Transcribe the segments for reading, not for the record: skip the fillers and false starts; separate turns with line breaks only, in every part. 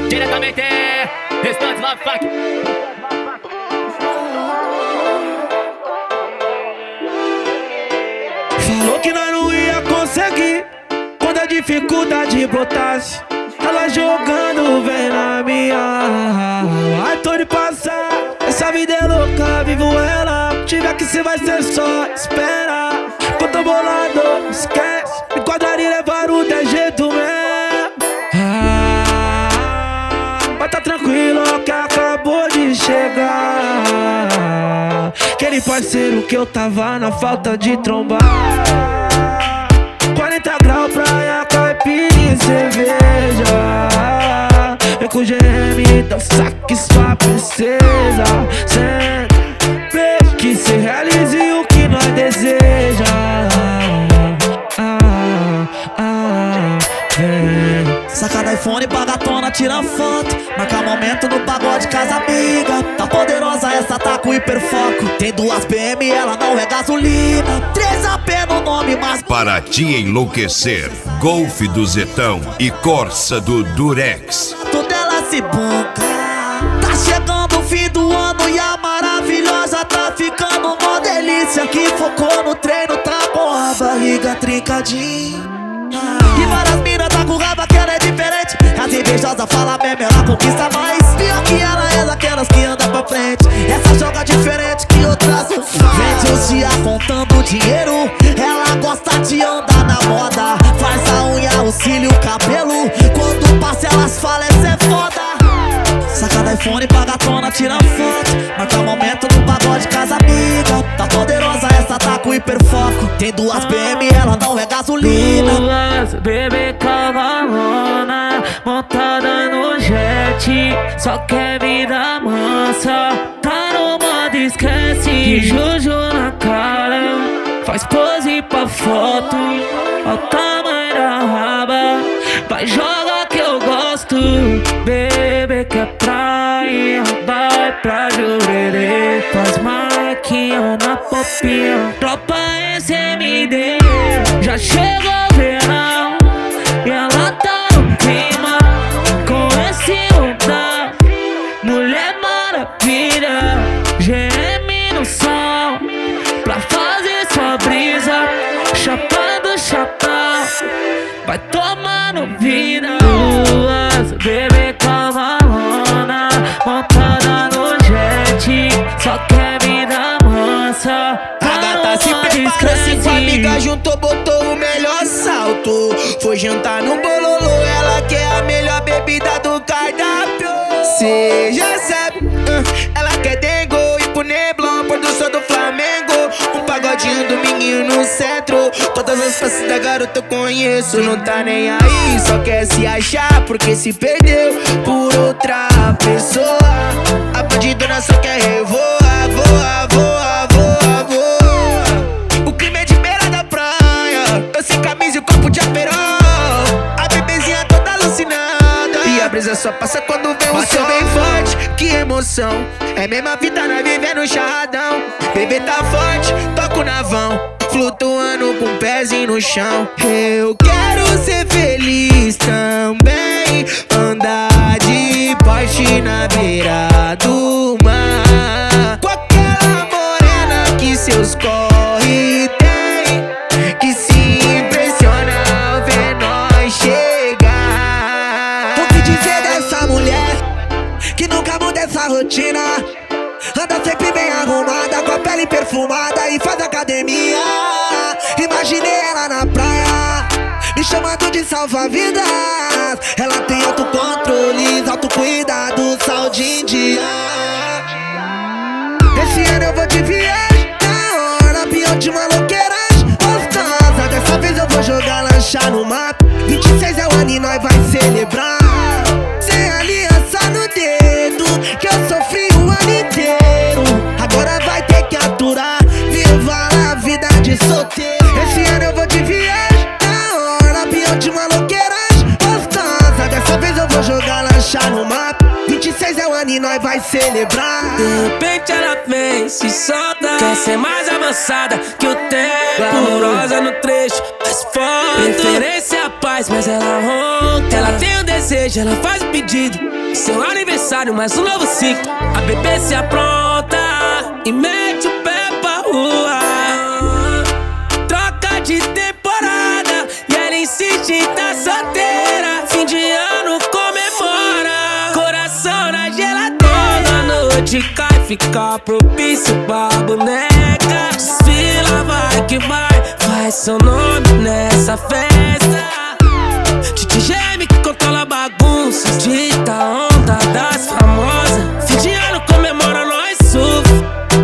Diretamente, Restante Love Funk.
Falou que nós não ia conseguir quando a dificuldade brotasse. Ela jogando vem na minha. Ai, tô de passar. Essa vida é louca, vivo ela. Tiver que se vai ser só espera. Quando tô bolado, esquece. Me quadrar e levar o de jeito mesmo. Mas tá tranquilo que acabou de chegar. Aquele parceiro que eu tava na falta de trombar. 40 graus, praia, caipirinha e cerveja. Vem com o GM, dá um saque sua princesa. Sempre que se realize o que nós deseja.
Saca do iPhone, bagatona, tira foto. Marca momento no pagode, casa amiga. Tá poderosa essa, tá com hiperfoco. Tem 2 PM, ela não é gasolina. 3 AP no nome, mas
para te enlouquecer, Golf do Zetão e Corsa do Durex.
toda ela se bunca. Tá chegando o fim do ano e a maravilhosa tá ficando uma delícia. Que focou no treino, tá com a barriga trincadinha. E várias minas tá com raba que ela é diferente. As invejosas fala mesmo, ela conquista mais. Pior que ela é daquelas que anda pra frente. Essa joga diferente que outras não faz. Vende os dias contando dinheiro. Ela gosta de andar na moda. Faz a unha, o cílio, o cabelo. Quando passa elas falam, essa é foda. Saca do iPhone, bagatona, tira foto. Marca momento no pagode, casa amiga. Tá poderosa essa, tá com hiperfoco. Tem 2 PM, ela não é gasolina.
2 bebê cavalona, montada no jet. Só quer vida mansa, tá no modo esquece. Que Juju na cara, faz pose pra foto. Ó o tamanho da raba, vai joga que eu gosto. Bebê que é praia, vai pra Jurerê. Faz marquinha na popinha, tropa SMD. Já chegou o verão e ela tá no clima. Com esse mundão, Mulher Maravilha. GM no som, pra fazer sua brisa. Chapando chapéu, vai tomando vida. 2 bebê cavalona, montada no jet. Só quer vida mansa.
A gata se preparou, 5 amigas juntou, botou o melhor salto. Foi jantar no bololô, ela quer a melhor bebida do cardápio. Cê já sabe, ela quer dengo e pro Neblon, produção do Flamengo. Um pagodinho do menino no centro. Todas as faces da garota eu conheço. Não tá nem aí, só quer se achar porque se perdeu por outra pessoa. A bandidona só quer revoar, voa, voa, voa, voa. O crime é de beira da praia, eu sem camisa e o copo de aperol. A bebezinha toda alucinada e a brisa só passa quando vem o sol. Bem forte, que emoção. É mesma vida, nós vivendo charradão. Bebê tá forte, toca o navão, flutuando com o pezinho no chão. Eu quero ser feliz também, andar de Porsche na beira do mar. Com aquela morena que seus corre tem, que se impressiona ao ver nós chegar.
O que dizer dessa mulher que nunca muda essa rotina? Anda sempre bem arrumada, com a pele perfumada e faz academia. Imaginei ela na praia, me chamando de salva-vidas. Ela tem autocontrole, autocuidado, saúde em dia. Esse ano eu vou de viagem, na hora, pior de maloqueiragem gostosa. Dessa vez eu vou jogar lancha no mato. 26 é o ano e nós vai celebrar. Sem aliança no dedo, que eu sofri o ano inteiro. Agora vai ter que aturar, viva a vida de solteiro. Esse ano eu vou de viagem, na hora, pior de maloqueiragem gostosa. Dessa vez eu vou jogar lancha no mato.
26 é o ano e nós vai celebrar.
De repente ela vem, se solta, quer ser mais avançada que o tempo. Amorosa no trecho, mais foda. Preferência é a paz, mas ela ronca. Ela tem um desejo, ela faz o pedido. Seu aniversário, mais um novo ciclo. A bebê se apronta e mete o pé pra rua. Troca de temporada e ela insiste em tá solteira. Fim de ano comemora, coração na geladeira. A noite cai, fica propício pra boneca. Desfila, vai que vai, faz seu nome nessa festa. Titi geme que controla a bagunça, dita a onda das famosas. Fim de ano comemora, nós surfa.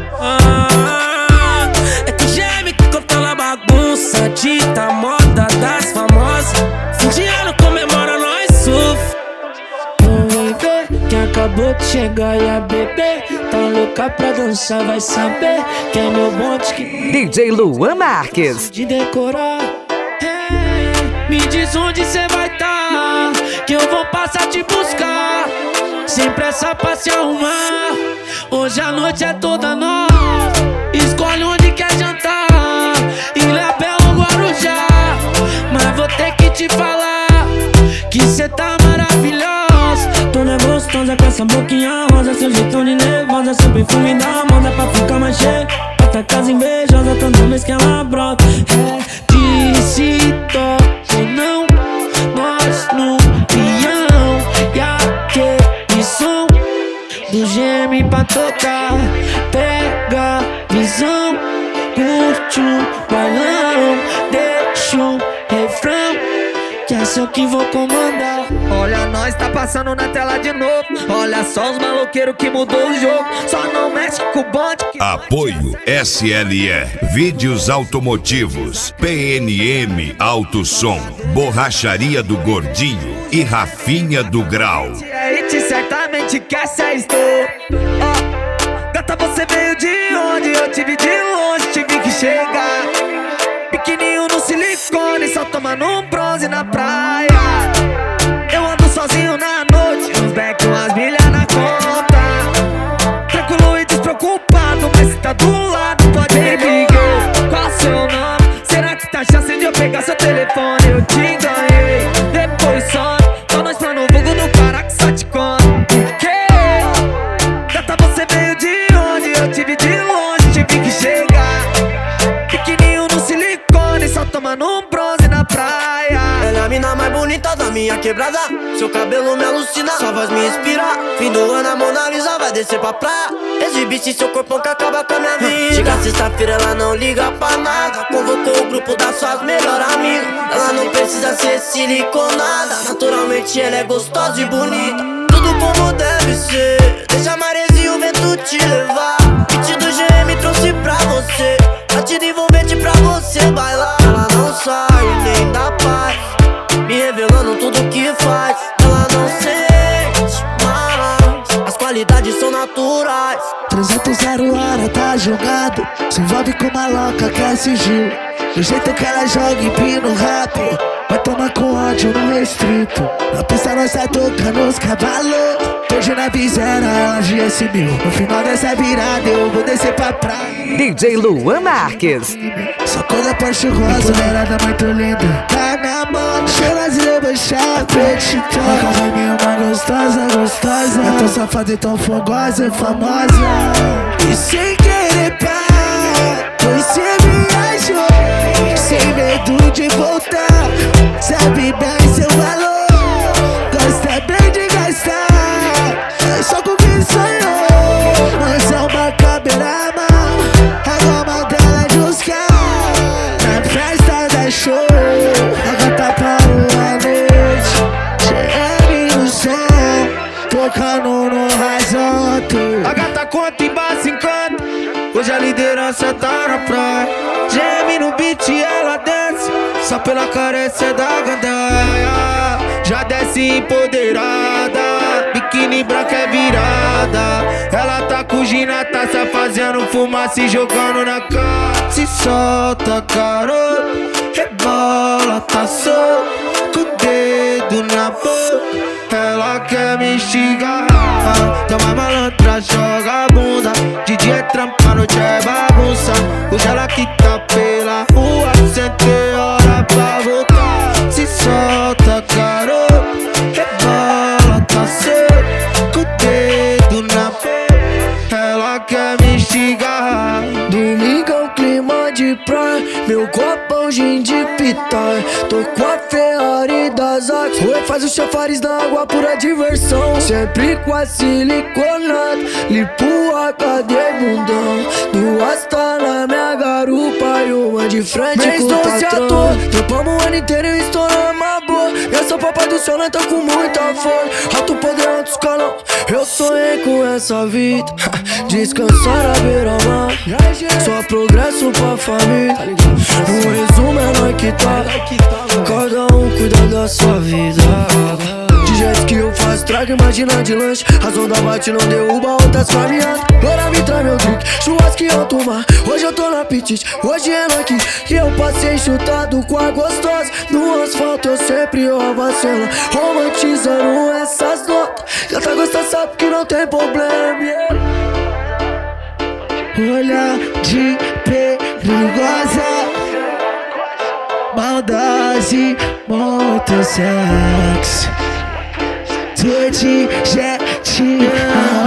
É que geme que controla a bagunça, dita a moda das famosas. Fim de ano comemora, nós surfa. Que acabou de chegar e a bebê tá louca pra dançar, vai saber que é meu bonde que
DJ Luan Marques.
de decorar. Me diz onde cê vai tá, que eu vou passar te buscar. Sem pressa pra se arrumar, hoje a noite é toda nossa. Escolhe onde quer jantar, Ilha Bela ou Guarujá. Mas vou ter que te falar que cê tá maravilhosa. Toda gostosa com essa boquinha rosa, seu jeitão de nervosa, seu perfume da moda pra ficar mais cheio. Outra casa invejosa toda vez que ela brota. É de se toca ou não, nós no peão. E aquele som do geme pra tocar. Pega visão, curte o bailão, deixa o refrão, que é só que vou comandar.
Olha, nós tá passando na tela de novo. Olha só os maloqueiros que mudou o jogo. Só não mexe com o bonde que...
Apoio SLE Vídeos Automotivos, PNM Auto Som, Borracharia do Gordinho e Rafinha do Grau.
A gente certamente quer ser estou. Gata, você veio de onde? Eu te vi de longe, tive que chegar. Pequenininho no silicone, só tomando um bronze na praia. Eu ando sozinho na noite, uns back, umas milhas na conta. Tranquilo e despreocupado, mas se tá do lado pode me ligar. Qual seu nome? Será que tá chance de eu pegar seu telefone? Eu te ganhei, depois some. Só nós pra no vulgo do cara que só te conta. Que? Gata, você veio de onde? Eu te vi de longe, tive que chegar. Pequenininho no silicone, só tomando um bronze na praia.
Ela é a mina mais bonita da minha quebrada. Seu cabelo me alucina, sua voz me inspira. Fim do ano a Mona Lisa vai descer pra praia. Exibisse seu corpão que acaba com a minha vida. Chega sexta-feira, ela não liga pra nada. Convocou o grupo das suas melhores amigas. Ela não precisa ser siliconada, naturalmente ela é gostosa e bonita. Tudo como deve ser, deixa a maresia e o vento te levar. Kit do GM trouxe pra você, batida envolvente pra você bailar. Ela não sai nem dá paz, me revelando tudo que faz. Ela não sente mais, as qualidades são naturais.
300 hora tá jogado, se envolve com uma louca que é sigilo. Do jeito que ela joga empina rápido, vai tomar com ódio no restrito. Na pista nós tá tocando os cavalos, hoje na visera ela GS 1000. No final dessa virada eu vou descer pra praia.
DJ Luan Marques.
Só coisa Porsche rosa, mulherada muito linda. Tá na moda, cheira de debochar, petitão. Uma casa minha, uma gostosa, gostosa. Eu tô safada e tão fogosa e famosa. E sem querer parar, pois cê viajou. Sem medo de voltar, sabe bem seu valor. Gosta bem de gastar, é só com quem sonhou. Mas é uma caberama, a goma dela é buscar. Na festa da show, a gata parou a noite. GM no som, tocando no horizonte. A gata conta e base encanta, hoje a liderança tá na praia. GM no beat ela desce, só pela carência da gandaia. Já desce empoderada, biquíni branca é virada. Ela tá com Gina, tá se fazendo fumaça e jogando na cara. Se solta, garoto, rebola, tá solto, com o dedo na boca. Ela quer me instigar, copão, gin de pitar. Tô com a Ferrari das Axe. Oi, faz o chafariz na água, pura diversão. Sempre com a siliconada, limpo a cadeia e bundão. Duas tá na minha garupa e uma de frente com o patrão. Trampamos o ano inteiro e estouramos uma boa. E essa papai do céu, nós tá com muita fome. Alto poder, alto escalão. Eu sonhei com essa vida, descansar à beira-mar. Só progresso pra família. No resumo é nós que tá. Cada um cuida da sua vida. De jeito que eu faço, trago, imagina de lanche. As ondas bate, não derruba, outras caminhadas. Bora me traz meu drink, churrasquinho tomar. Hoje eu tô no apetite, hoje é nós que eu passei chutado com a gostosa. No asfalto eu sempre vacilo, romantizando essas notas. Já tá gostando, sabe que não tem problema, yeah.
Olhar de perigosa, maldade, muito sexo. Tô de jet,